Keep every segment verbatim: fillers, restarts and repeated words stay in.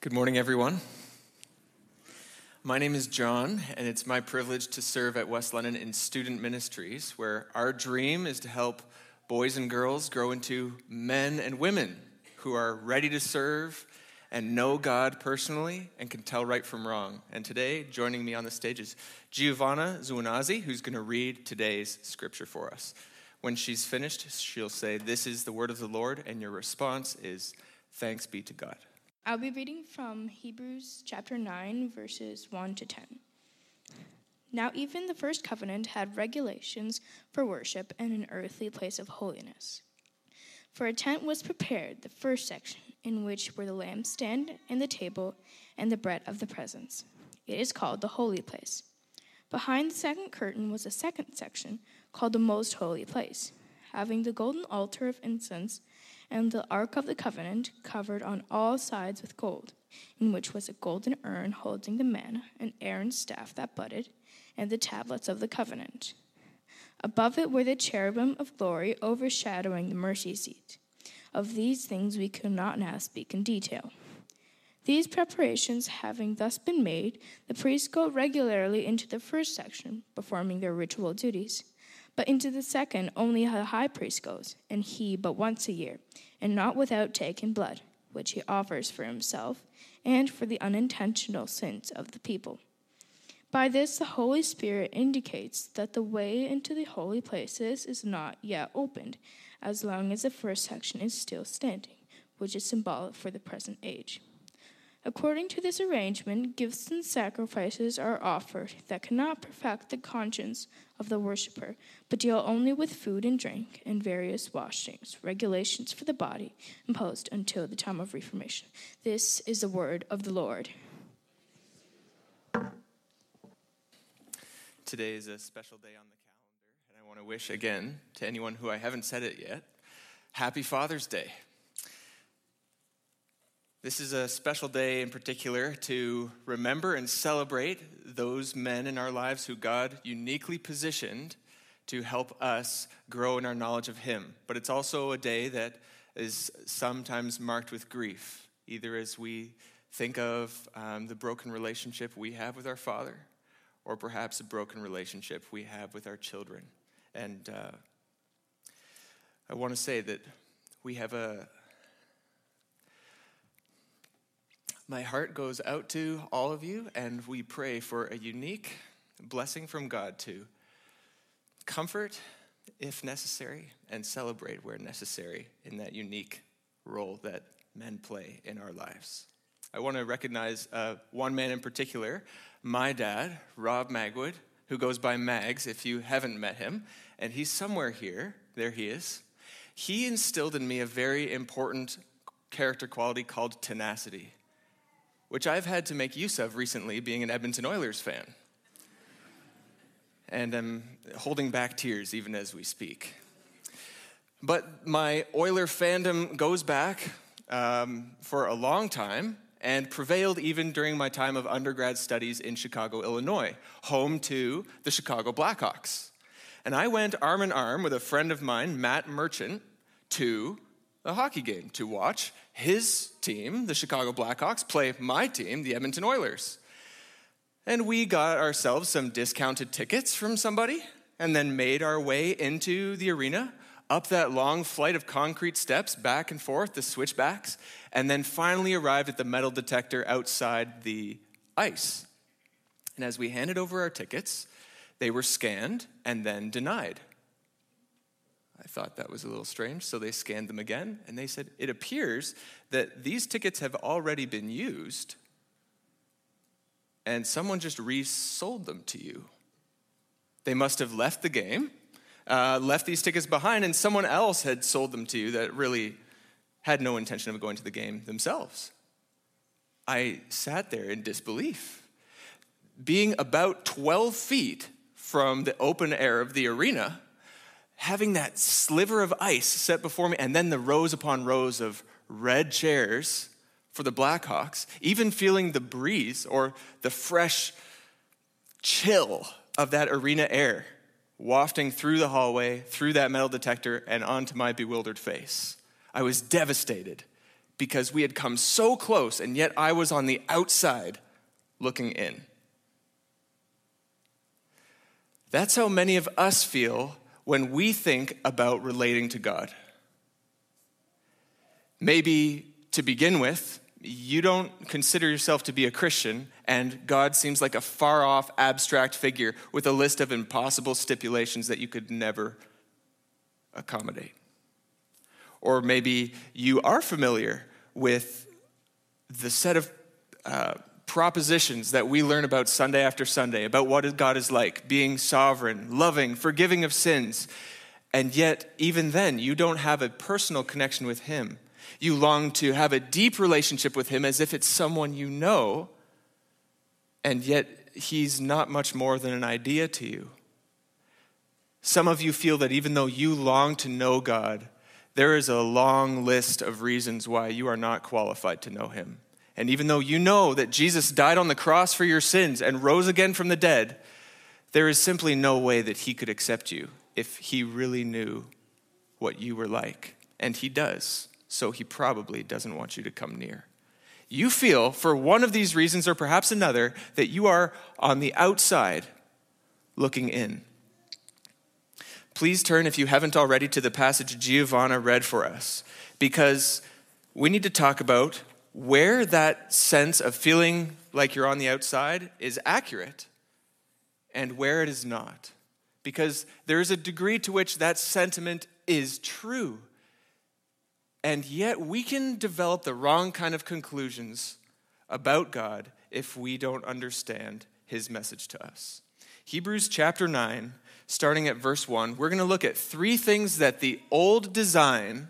Good morning, everyone. My name is John, and it's my privilege to serve at West London in student ministries, where our dream is to help boys and girls grow into men and women who are ready to serve and know God personally and can tell right from wrong. And today, joining me on the stage is Giovanna Zuanazi, who's going to read today's scripture for us. When she's finished, she'll say, "This is the word of the Lord," and your response is, "Thanks be to God." I'll be reading from Hebrews chapter nine, verses one to ten. Now even the first covenant had regulations for worship and an earthly place of holiness. For a tent was prepared, the first section, in which were the lampstand and the table and the bread of the presence. It is called the holy place. Behind the second curtain was a second section called the most holy place, having the golden altar of incense and the ark of the covenant covered on all sides with gold, in which was a golden urn holding the manna, and Aaron's staff that budded, and the tablets of the covenant. Above it were the cherubim of glory overshadowing the mercy seat. Of these things we could not now speak in detail. These preparations having thus been made, the priests go regularly into the first section, performing their ritual duties. But into the second only the high priest goes, and he but once a year, and not without taking blood, which he offers for himself and for the unintentional sins of the people. By this the Holy Spirit indicates that the way into the holy places is not yet opened, as long as the first section is still standing, which is symbolic for the present age. According to this arrangement, gifts and sacrifices are offered that cannot perfect the conscience of the worshiper, but deal only with food and drink and various washings, regulations for the body imposed until the time of Reformation. This is the word of the Lord. Today is a special day on the calendar, and I want to wish again to anyone who I haven't said it yet, Happy Father's Day. This is a special day in particular to remember and celebrate those men in our lives who God uniquely positioned to help us grow in our knowledge of Him. But it's also a day that is sometimes marked with grief, either as we think of um, the broken relationship we have with our Father, or perhaps a broken relationship we have with our children. And uh, I want to say that we have a My heart goes out to all of you, and we pray for a unique blessing from God to comfort if necessary and celebrate where necessary in that unique role that men play in our lives. I want to recognize uh, one man in particular, my dad, Rob Magwood, who goes by Mags if you haven't met him, and he's somewhere here. There he is. He instilled in me a very important character quality called tenacity, which I've had to make use of recently, being an Edmonton Oilers fan. And I'm holding back tears even as we speak. But my Oiler fandom goes back um, for a long time and prevailed even during my time of undergrad studies in Chicago, Illinois, home to the Chicago Blackhawks. And I went arm in arm with a friend of mine, Matt Merchant, to a hockey game to watch his team, the Chicago Blackhawks, play my team, the Edmonton Oilers. And we got ourselves some discounted tickets from somebody and then made our way into the arena, up that long flight of concrete steps, back and forth, the switchbacks, and then finally arrived at the metal detector outside the ice. And as we handed over our tickets, they were scanned and then denied. I thought that was a little strange, so they scanned them again, and they said, "It appears that these tickets have already been used, and someone just resold them to you. They must have left the game, uh, left these tickets behind, and someone else had sold them to you that really had no intention of going to the game themselves." I sat there in disbelief. Being about twelve feet from the open air of the arena, having that sliver of ice set before me, and then the rows upon rows of red chairs for the Blackhawks, even feeling the breeze or the fresh chill of that arena air wafting through the hallway, through that metal detector, and onto my bewildered face. I was devastated, because we had come so close, and yet I was on the outside looking in. That's how many of us feel when we think about relating to God. Maybe to begin with, you don't consider yourself to be a Christian, and God seems like a far-off, abstract figure with a list of impossible stipulations that you could never accommodate. Or maybe you are familiar with the set of uh, propositions that we learn about Sunday after Sunday, about what God is like, being sovereign, loving, forgiving of sins, and yet, even then, you don't have a personal connection with him. You long to have a deep relationship with him as if it's someone you know, and yet he's not much more than an idea to you. Some of you feel that even though you long to know God, there is a long list of reasons why you are not qualified to know him. And even though you know that Jesus died on the cross for your sins and rose again from the dead, there is simply no way that he could accept you if he really knew what you were like. And he does. So he probably doesn't want you to come near. You feel, for one of these reasons or perhaps another, that you are on the outside looking in. Please turn, if you haven't already, to the passage Giovanna read for us, because we need to talk about where that sense of feeling like you're on the outside is accurate and where it is not. Because there is a degree to which that sentiment is true. And yet we can develop the wrong kind of conclusions about God if we don't understand his message to us. Hebrews chapter nine, starting at verse one, we're going to look at three things that the old design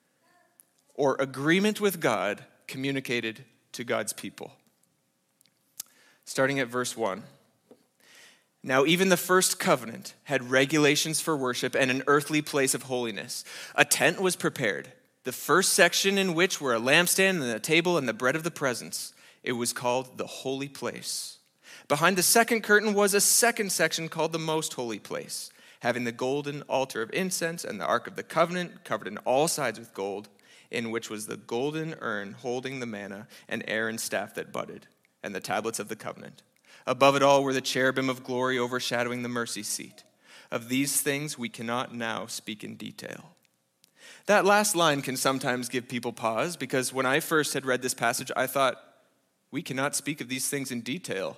or agreement with God communicated to God's people. Starting at verse one. Now, even the first covenant had regulations for worship and an earthly place of holiness. A tent was prepared, the first section in which were a lampstand and a table and the bread of the presence. It was called the holy place. Behind the second curtain was a second section called the most holy place, having the golden altar of incense and the ark of the covenant covered on all sides with gold, in which was the golden urn holding the manna and Aaron's staff that budded, and the tablets of the covenant. Above it all were the cherubim of glory overshadowing the mercy seat. Of these things we cannot now speak in detail. That last line can sometimes give people pause, because when I first had read this passage, I thought, we cannot speak of these things in detail.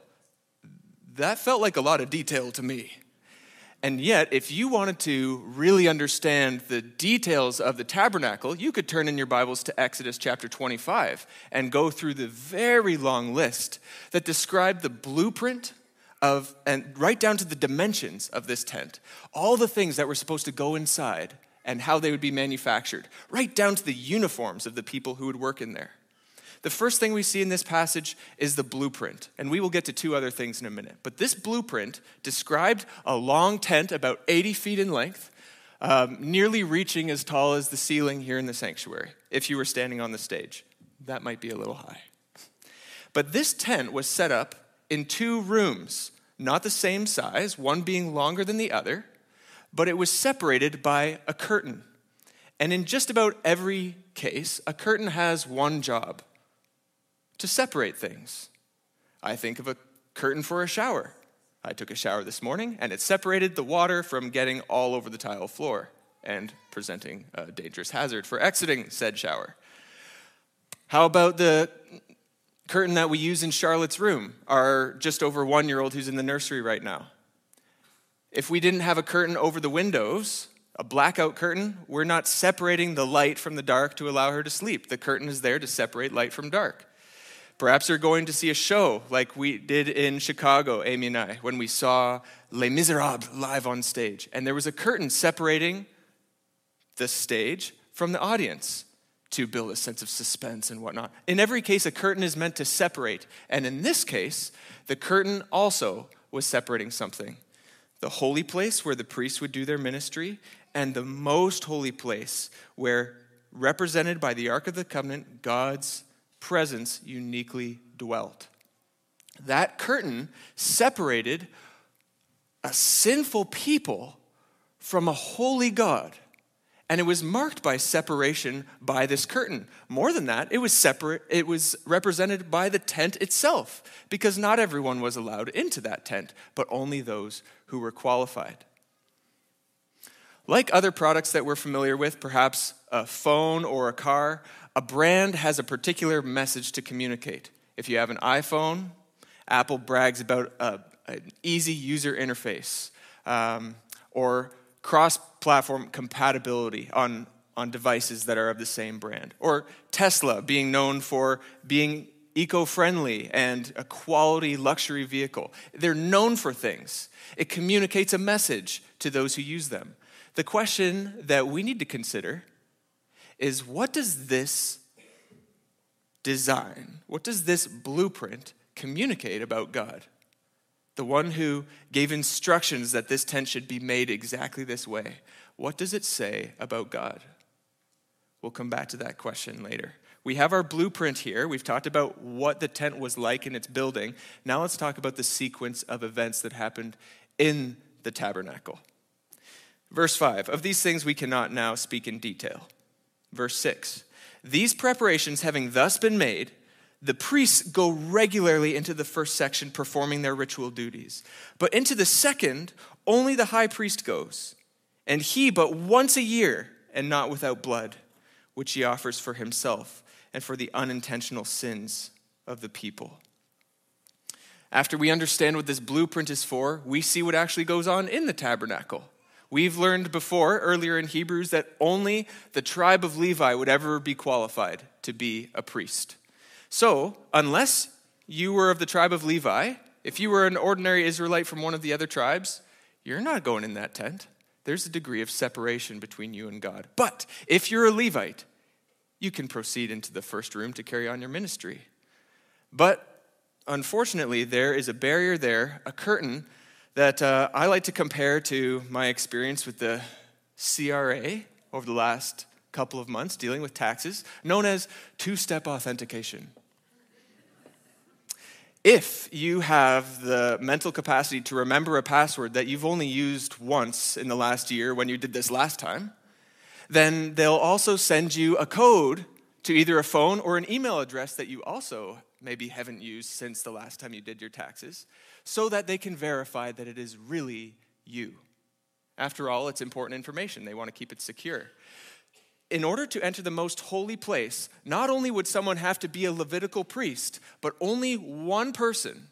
That felt like a lot of detail to me. And yet, if you wanted to really understand the details of the tabernacle, you could turn in your Bibles to Exodus chapter twenty-five and go through the very long list that described the blueprint of, and right down to the dimensions of this tent. All the things that were supposed to go inside and how they would be manufactured, right down to the uniforms of the people who would work in there. The first thing we see in this passage is the blueprint, and we will get to two other things in a minute. But this blueprint described a long tent about eighty feet in length, um, nearly reaching as tall as the ceiling here in the sanctuary, if you were standing on the stage. That might be a little high. But this tent was set up in two rooms, not the same size, one being longer than the other, but it was separated by a curtain. And in just about every case, a curtain has one job: to separate things. I think of a curtain for a shower. I took a shower this morning, and it separated the water from getting all over the tile floor and presenting a dangerous hazard for exiting said shower. How about the curtain that we use in Charlotte's room, our just over one-year-old who's in the nursery right now? If we didn't have a curtain over the windows, a blackout curtain, we're not separating the light from the dark to allow her to sleep. The curtain is there to separate light from dark. Perhaps you're going to see a show like we did in Chicago, Amy and I, when we saw Les Miserables live on stage. And there was a curtain separating the stage from the audience to build a sense of suspense and whatnot. In every case, a curtain is meant to separate. And in this case, the curtain also was separating something: the holy place where the priests would do their ministry, and the most holy place where, represented by the Ark of the Covenant, God's presence uniquely dwelt. That curtain separated a sinful people from a holy God. And it was marked by separation by this curtain. More than that, it was separate, it was represented by the tent itself, because not everyone was allowed into that tent, but only those who were qualified. Like other products that we're familiar with, perhaps a phone or a car, a brand has a particular message to communicate. If you have an iPhone, Apple brags about a, an easy user interface, um, or cross-platform compatibility on, on devices that are of the same brand. Or Tesla being known for being eco-friendly and a quality luxury vehicle. They're known for things. It communicates a message to those who use them. The question that we need to consider is, what does this design, what does this blueprint communicate about God? The one who gave instructions that this tent should be made exactly this way. What does it say about God? We'll come back to that question later. We have our blueprint here. We've talked about what the tent was like in its building. Now let's talk about the sequence of events that happened in the tabernacle. Verse five, of these things we cannot now speak in detail. Verse six, these preparations having thus been made, the priests go regularly into the first section performing their ritual duties. But into the second, only the high priest goes, and he but once a year, and not without blood, which he offers for himself and for the unintentional sins of the people. After we understand what this blueprint is for, we see what actually goes on in the tabernacle. We've learned before, earlier in Hebrews, that only the tribe of Levi would ever be qualified to be a priest. So, unless you were of the tribe of Levi, if you were an ordinary Israelite from one of the other tribes, you're not going in that tent. There's a degree of separation between you and God. But if you're a Levite, you can proceed into the first room to carry on your ministry. But unfortunately, there is a barrier there, a curtain, that uh, I like to compare to my experience with the C R A over the last couple of months dealing with taxes, known as two-step authentication. If you have the mental capacity to remember a password that you've only used once in the last year when you did this last time, then they'll also send you a code to either a phone or an email address that you also maybe haven't used since the last time you did your taxes, so that they can verify that it is really you. After all, it's important information. They want to keep it secure. In order to enter the most holy place, not only would someone have to be a Levitical priest, but only one person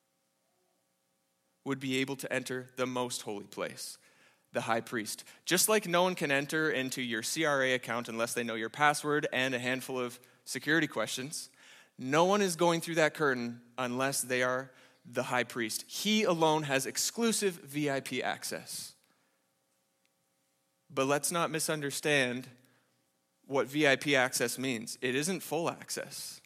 would be able to enter the most holy place, the high priest. Just like no one can enter into your C R A account unless they know your password and a handful of security questions, no one is going through that curtain unless they are the high priest. He alone has exclusive V I P access. But let's not misunderstand what V I P access means. It isn't full access.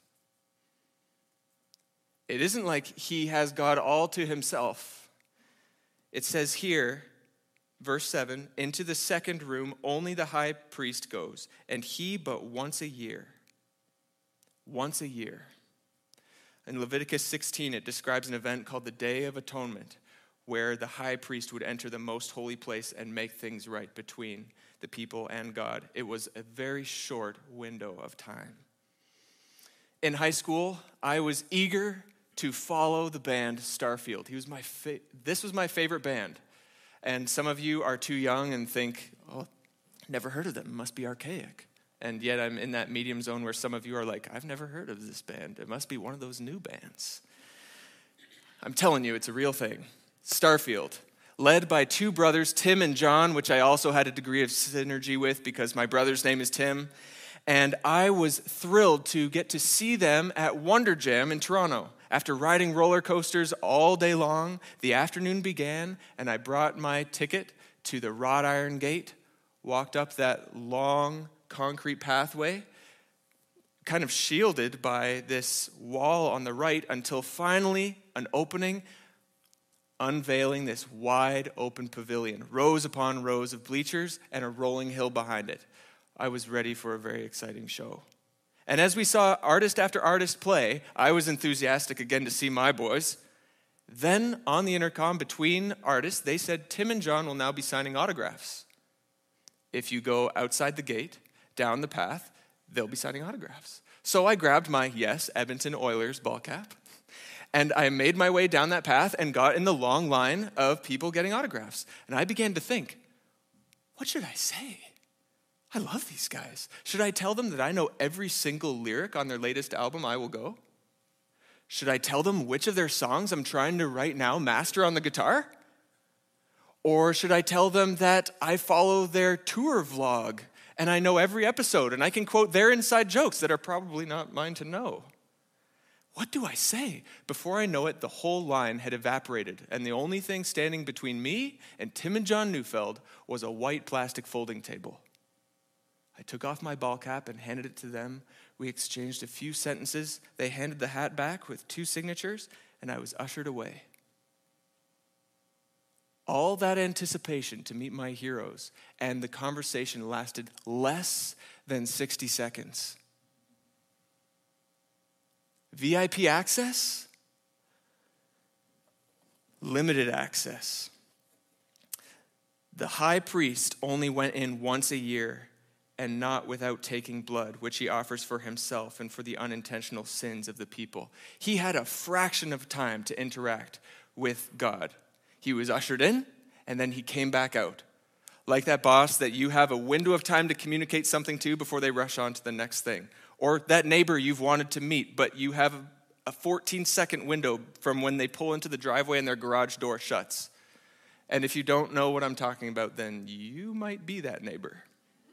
It isn't like he has God all to himself. It says here, verse seven, into the second room only the high priest goes, and he but once a year. Once a year. In Leviticus sixteen, it describes an event called the Day of Atonement, where the high priest would enter the most holy place and make things right between the people and God. It was a very short window of time. In high school, I was eager to follow the band Starfield. He was my fa- this was my favorite band. And some of you are too young and think, oh, never heard of them, it must be archaic. And yet I'm in that medium zone where some of you are like, I've never heard of this band. It must be one of those new bands. I'm telling you, it's a real thing. Starfield, led by two brothers, Tim and John, which I also had a degree of synergy with because my brother's name is Tim. And I was thrilled to get to see them at Wonder Jam in Toronto. After riding roller coasters all day long, the afternoon began, and I brought my ticket to the wrought iron gate, walked up that long concrete pathway, kind of shielded by this wall on the right, until finally an opening unveiling this wide open pavilion, rows upon rows of bleachers and a rolling hill behind it. I was ready for a very exciting show. And as we saw artist after artist play, I was enthusiastic again to see my boys. Then on the intercom between artists, they said Tim and John will now be signing autographs. if you go outside the gate, down the path, they'll be signing autographs. So I grabbed my, yes, Edmonton Oilers ball cap, and I made my way down that path and got in the long line of people getting autographs. And I began to think, what should I say? I love these guys. Should I tell them that I know every single lyric on their latest album, I Will Go? Should I tell them which of their songs I'm trying to right now master on the guitar? Or should I tell them that I follow their tour vlog and I know every episode and I can quote their inside jokes that are probably not mine to know? What do I say? Before I know it, the whole line had evaporated, and the only thing standing between me and Tim and John Neufeld was a white plastic folding table. I took off my ball cap and handed it to them. We exchanged a few sentences. They handed the hat back with two signatures, and I was ushered away. All that anticipation to meet my heroes, and the conversation lasted less than sixty seconds. V I P access? Limited access. The high priest only went in once a year, and not without taking blood, which he offers for himself and for the unintentional sins of the people. He had a fraction of time to interact with God. He was ushered in, and then he came back out. Like that boss that you have a window of time to communicate something to before they rush on to the next thing. Or that neighbor you've wanted to meet, but you have a fourteen-second window from when they pull into the driveway and their garage door shuts. And if you don't know what I'm talking about, then you might be that neighbor.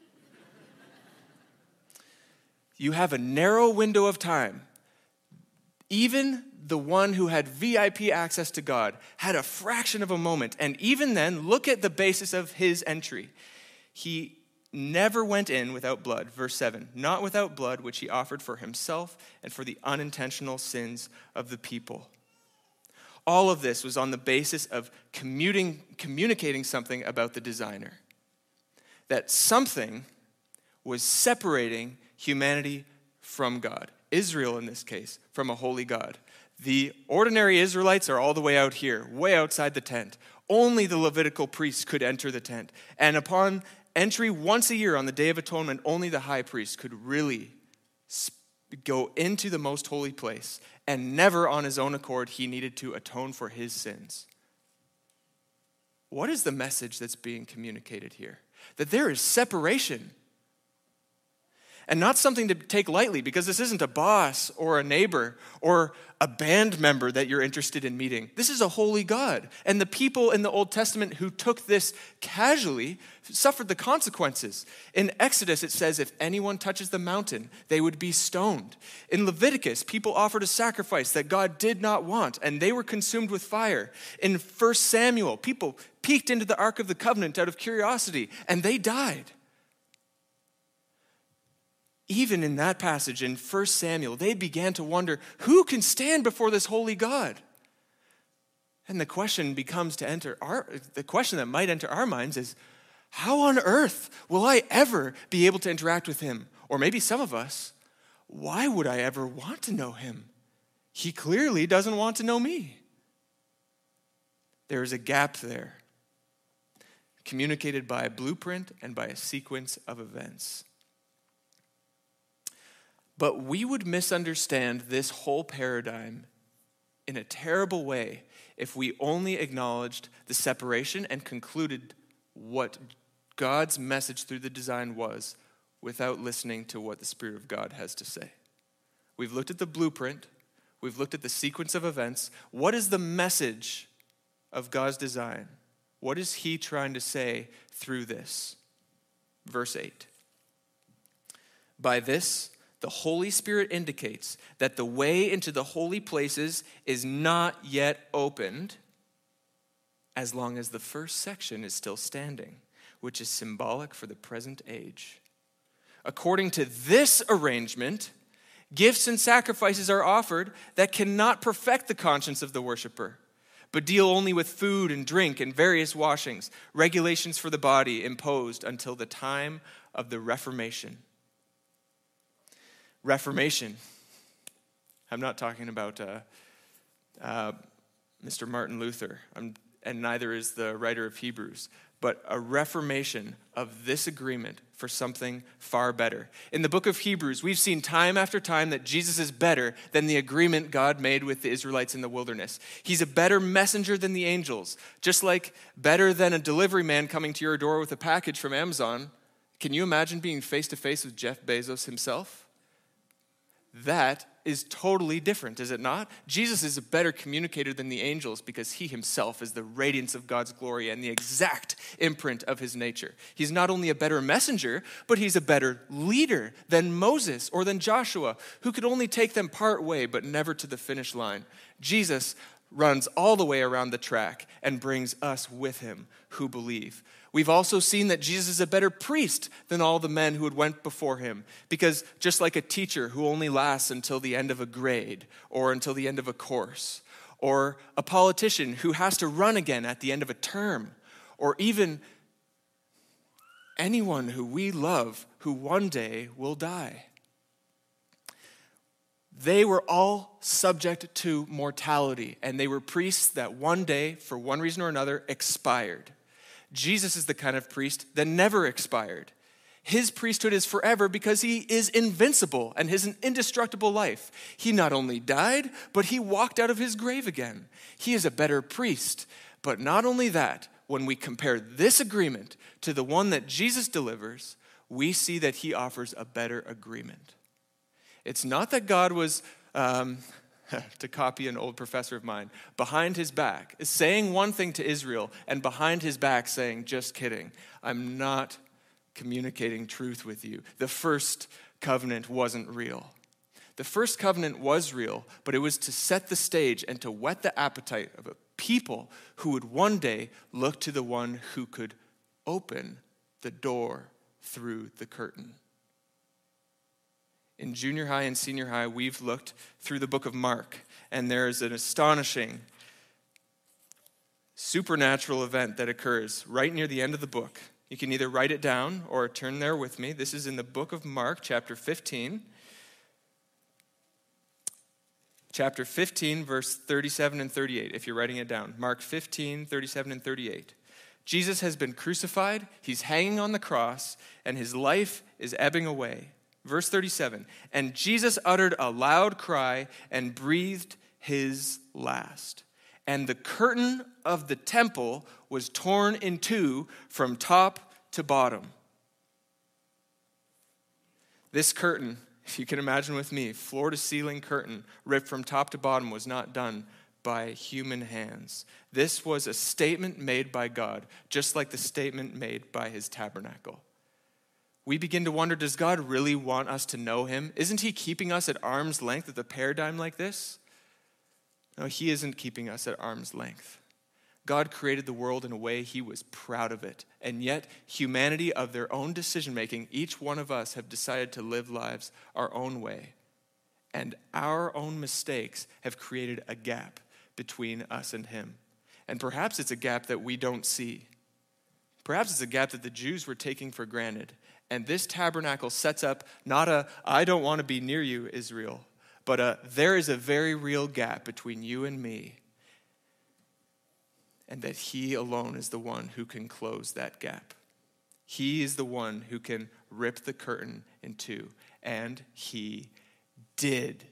You have a narrow window of time. Even the one who had V I P access to God had a fraction of a moment. And even then, look at the basis of his entry. He never went in without blood. Verse seven, not without blood, which he offered for himself and for the unintentional sins of the people. All of this was on the basis of commuting, communicating something about the designer. That something was separating humanity from God. Israel, in this case, from a holy God. The ordinary Israelites are all the way out here, way outside the tent. Only the Levitical priests could enter the tent. And upon entry once a year on the Day of Atonement, only the high priest could really go into the most holy place, and never on his own accord he needed to atone for his sins. What is the message that's being communicated here? That there is separation. And not something to take lightly, because this isn't a boss or a neighbor or a band member that you're interested in meeting. This is a holy God. And the people in the Old Testament who took this casually suffered the consequences. In Exodus, it says if anyone touches the mountain, they would be stoned. In Leviticus, people offered a sacrifice that God did not want, and they were consumed with fire. In First Samuel, people peeked into the Ark of the Covenant out of curiosity, and they died. Even in that passage in First Samuel, they began to wonder, who can stand before this holy God? And the question becomes to enter our, the question that might enter our minds is, how on earth will I ever be able to interact with him? Or maybe some of us, why would I ever want to know him? He clearly doesn't want to know me. There is a gap there, communicated by a blueprint and by a sequence of events. But we would misunderstand this whole paradigm in a terrible way if we only acknowledged the separation and concluded what God's message through the design was without listening to what the Spirit of God has to say. We've looked at the blueprint. We've looked at the sequence of events. What is the message of God's design? What is he trying to say through this? Verse eight. By this, the Holy Spirit indicates that the way into the holy places is not yet opened as long as the first section is still standing, which is symbolic for the present age. According to this arrangement, gifts and sacrifices are offered that cannot perfect the conscience of the worshiper, but deal only with food and drink and various washings, regulations for the body imposed until the time of the Reformation. Reformation. I'm not talking about uh, uh, Mister Martin Luther, I'm, and neither is the writer of Hebrews. but a reformation of this agreement for something far better. In the book of Hebrews, we've seen time after time that Jesus is better than the agreement God made with the Israelites in the wilderness. He's a better messenger than the angels, just like better than a delivery man coming to your door with a package from Amazon. Can you imagine being face to face with Jeff Bezos himself? That is totally different, is it not? Jesus is a better communicator than the angels because he himself is the radiance of God's glory and the exact imprint of his nature. He's not only a better messenger, but he's a better leader than Moses or than Joshua, who could only take them part way but never to the finish line. Jesus runs all the way around the track and brings us with him who believe. We've also seen that Jesus is a better priest than all the men who had went before him, because just like a teacher who only lasts until the end of a grade or until the end of a course, or a politician who has to run again at the end of a term, or even anyone who we love who one day will die. They were all subject to mortality, and they were priests that one day, for one reason or another, expired. Jesus is the kind of priest that never expired. His priesthood is forever because he is invincible and has an indestructible life. He not only died, but he walked out of his grave again. He is a better priest. But not only that, when we compare this agreement to the one that Jesus delivers, we see that he offers a better agreement. It's not that God was, um, to copy an old professor of mine, behind his back, is saying one thing to Israel and behind his back saying, just kidding, I'm not communicating truth with you. The first covenant wasn't real. The first covenant was real, but it was to set the stage and to whet the appetite of a people who would one day look to the one who could open the door through the curtain. In junior high and senior high, we've looked through the book of Mark, and there's an astonishing supernatural event that occurs right near the end of the book. You can either write it down or turn there with me. This is in the book of Mark, chapter fifteen. Chapter fifteen, verse thirty-seven and thirty-eight, if you're writing it down. Mark fifteen, thirty-seven and thirty-eight. Jesus has been crucified, he's hanging on the cross, and his life is ebbing away. Verse thirty-seven, and Jesus uttered a loud cry and breathed his last. And the curtain of the temple was torn in two from top to bottom. This curtain, if you can imagine with me, floor to ceiling curtain ripped from top to bottom, was not done by human hands. This was a statement made by God, just like the statement made by his tabernacle. We begin to wonder, does God really want us to know him? Isn't he keeping us at arm's length with a paradigm like this? No, he isn't keeping us at arm's length. God created the world in a way he was proud of it. And yet, humanity of their own decision-making, each one of us have decided to live lives our own way. And our own mistakes have created a gap between us and him. And perhaps it's a gap that we don't see. Perhaps it's a gap that the Jews were taking for granted. And this tabernacle sets up not a, I don't want to be near you, Israel, but a, there is a very real gap between you and me. And that he alone is the one who can close that gap. He is the one who can rip the curtain in two. And he did.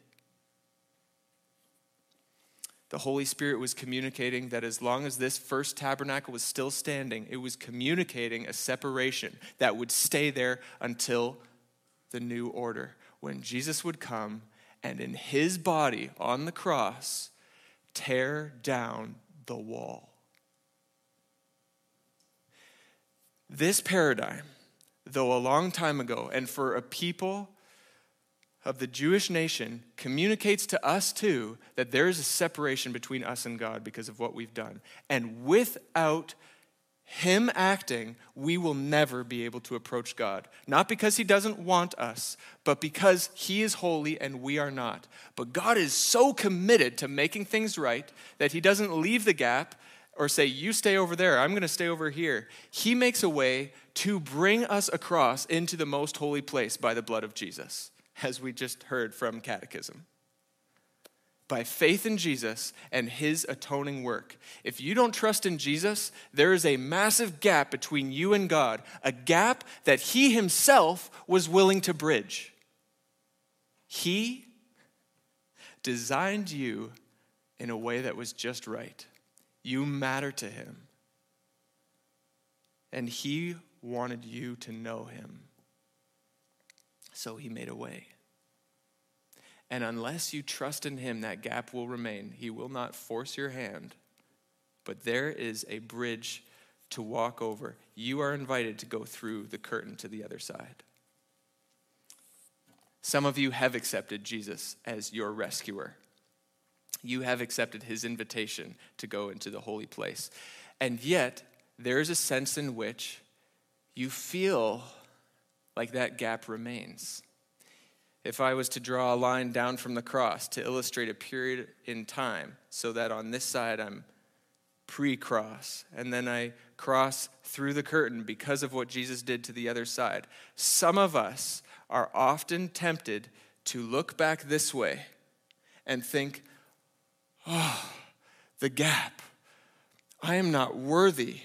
The Holy Spirit was communicating that as long as this first tabernacle was still standing, it was communicating a separation that would stay there until the new order, when Jesus would come and in his body on the cross, tear down the wall. This paradigm, though a long time ago, and for a people of the Jewish nation, communicates to us too that there is a separation between us and God because of what we've done. And without him acting, we will never be able to approach God. Not because he doesn't want us, but because he is holy and we are not. But God is so committed to making things right that he doesn't leave the gap or say, you stay over there, I'm going to stay over here. He makes a way to bring us across into the most holy place by the blood of Jesus, as we just heard from Catechism. by faith in Jesus and his atoning work. If you don't trust in Jesus, there is a massive gap between you and God, a gap that he himself was willing to bridge. He designed you in a way that was just right. You matter to him. And he wanted you to know him. So he made a way. And unless you trust in him, that gap will remain. He will not force your hand, but there is a bridge to walk over. You are invited to go through the curtain to the other side. Some of you have accepted Jesus as your rescuer. You have accepted his invitation to go into the holy place. And yet, there is a sense in which you feel like that gap remains. If I was to draw a line down from the cross to illustrate a period in time, so that on this side I'm pre-cross, and then I cross through the curtain because of what Jesus did to the other side, some of us are often tempted to look back this way and think, oh, the gap. I am not worthy.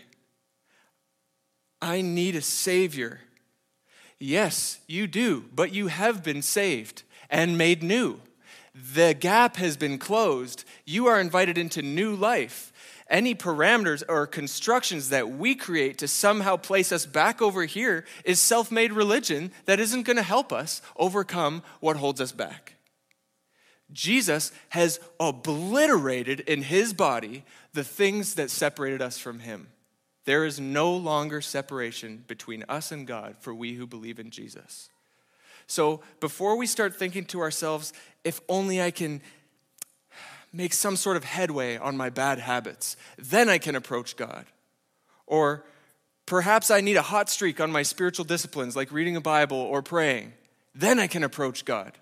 I need a Savior. Yes, you do, but you have been saved and made new. The gap has been closed. You are invited into new life. Any parameters or constructions that we create to somehow place us back over here is self-made religion that isn't going to help us overcome what holds us back. Jesus has obliterated in his body the things that separated us from him. There is no longer separation between us and God for we who believe in Jesus. So before we start thinking to ourselves, if only I can make some sort of headway on my bad habits, then I can approach God. Or perhaps I need a hot streak on my spiritual disciplines like reading a Bible or praying, then I can approach God.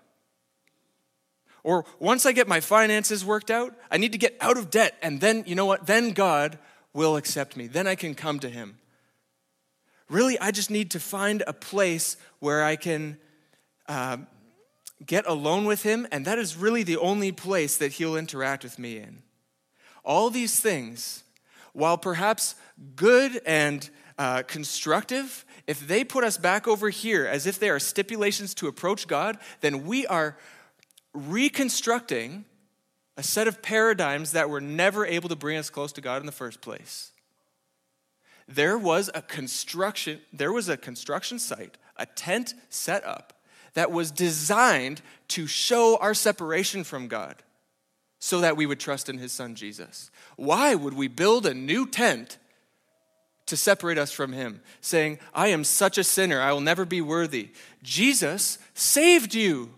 Or once I get my finances worked out, I need to get out of debt, and then, you know what, then God will accept me. Then I can come to him. Really, I just need to find a place where I can uh, get alone with him, and that is really the only place that he'll interact with me in. All these things, while perhaps good and uh, constructive, if they put us back over here as if they are stipulations to approach God, then we are reconstructing a set of paradigms that were never able to bring us close to God in the first place. There was a construction, there was a construction site, a tent set up that was designed to show our separation from God so that we would trust in his son Jesus. Why would we build a new tent to separate us from him, saying, I am such a sinner, I will never be worthy? Jesus saved you.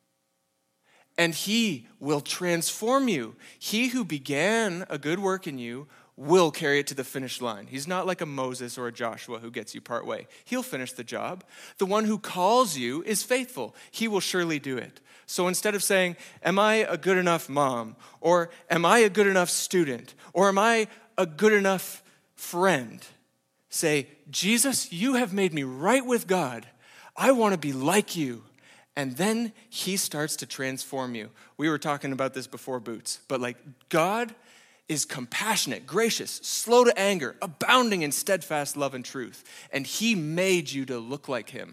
And he will transform you. He who began a good work in you will carry it to the finish line. He's not like a Moses or a Joshua who gets you part way. He'll finish the job. The one who calls you is faithful. He will surely do it. So instead of saying, am I a good enough mom? Or am I a good enough student? Or am I a good enough friend? Say, Jesus, you have made me right with God. I want to be like you. And then he starts to transform you. We were talking about this before Boots, but like God is compassionate, gracious, slow to anger, abounding in steadfast love and truth. And he made you to look like him.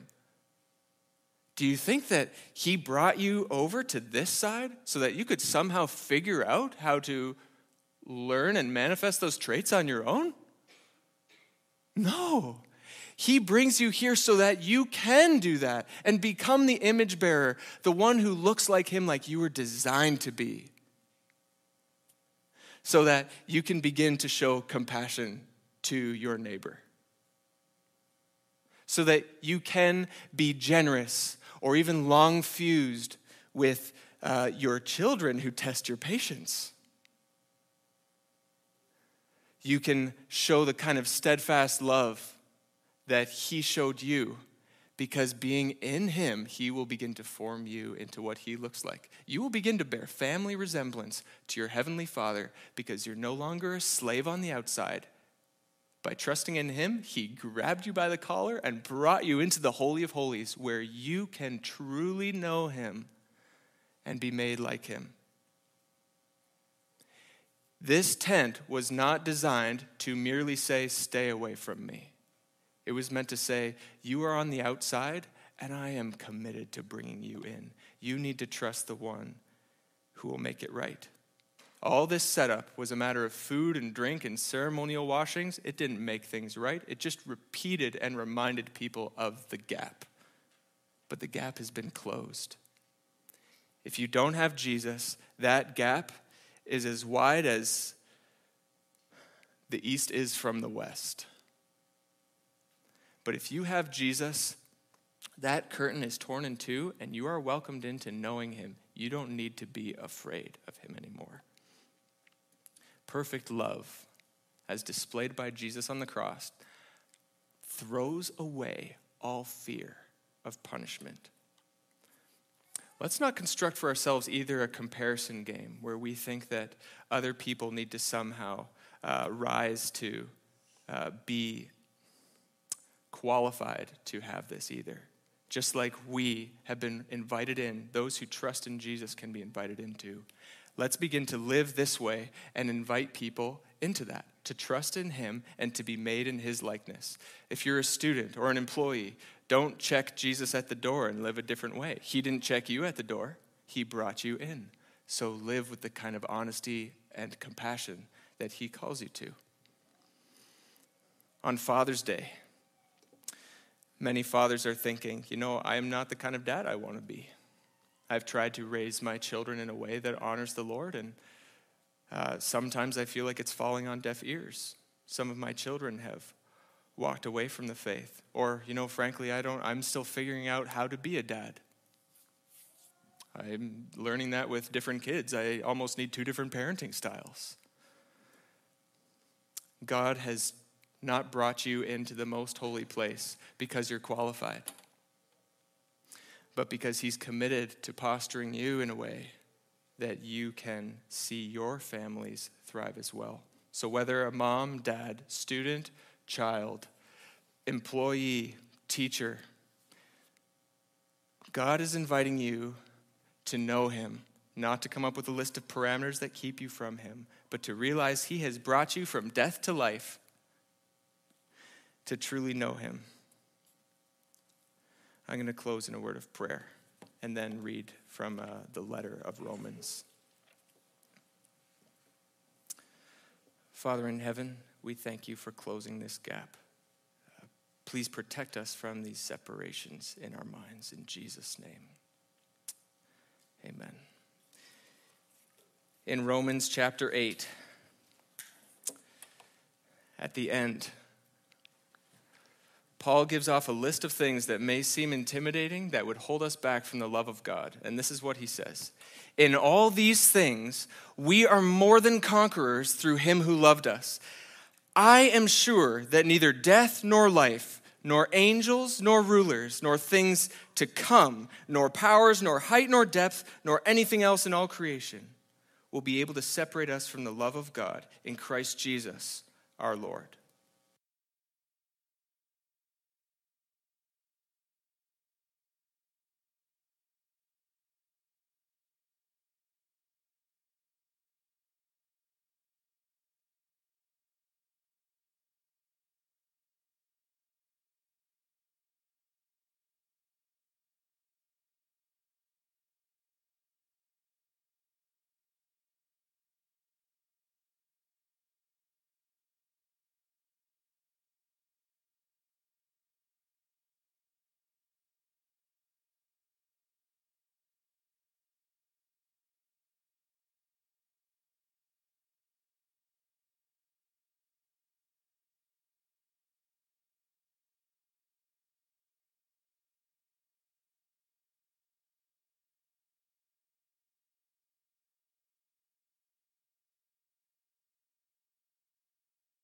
Do you think that he brought you over to this side so that you could somehow figure out how to learn and manifest those traits on your own? No. He brings you here so that you can do that and become the image bearer, the one who looks like him like you were designed to be. So that you can begin to show compassion to your neighbor. So that you can be generous or even long-fused with uh, your children who test your patience. You can show the kind of steadfast love that he showed you, because being in him, he will begin to form you into what he looks like. You will begin to bear family resemblance to your heavenly Father because you're no longer a slave on the outside. By trusting in him, he grabbed you by the collar and brought you into the Holy of Holies where you can truly know him and be made like him. This tent was not designed to merely say, stay away from me. It was meant to say, you are on the outside, and I am committed to bringing you in. You need to trust the one who will make it right. All this setup was a matter of food and drink and ceremonial washings. It didn't make things right. It just repeated and reminded people of the gap. But the gap has been closed. If you don't have Jesus, that gap is as wide as the east is from the west. But if you have Jesus, that curtain is torn in two, and you are welcomed into knowing him. You don't need to be afraid of him anymore. Perfect love, as displayed by Jesus on the cross, throws away all fear of punishment. Let's not construct for ourselves either a comparison game where we think that other people need to somehow uh, rise to uh, be qualified to have this either. Just like we have been invited in, those who trust in Jesus can be invited into. Let's begin to live this way and invite people into that, to trust in him and to be made in his likeness. If you're a student or an employee, don't check Jesus at the door and live a different way. He didn't check you at the door. He brought you in. So live with the kind of honesty and compassion that he calls you to. On Father's Day, many fathers are thinking, you know, I am not the kind of dad I want to be. I've tried to raise my children in a way that honors the Lord, and uh, sometimes I feel like it's falling on deaf ears. Some of my children have walked away from the faith. Or, you know, frankly, I don't, I'm still figuring out how to be a dad. I'm learning that with different kids. I almost need two different parenting styles. God has not brought you into the most holy place because you're qualified, but because he's committed to posturing you in a way that you can see your families thrive as well. So whether a mom, dad, student, child, employee, teacher, God is inviting you to know him, not to come up with a list of parameters that keep you from him, but to realize he has brought you from death to life to truly know him. I'm going to close in a word of prayer and then read from uh, the letter of Romans. Father in heaven, we thank you for closing this gap. Uh, please protect us from these separations in our minds. In Jesus' name, amen. In Romans chapter eight, at the end, Paul gives off a list of things that may seem intimidating that would hold us back from the love of God. And this is what he says. In all these things, we are more than conquerors through him who loved us. I am sure that neither death nor life, nor angels nor rulers, nor things to come, nor powers, nor height, nor depth, nor anything else in all creation will be able to separate us from the love of God in Christ Jesus our Lord.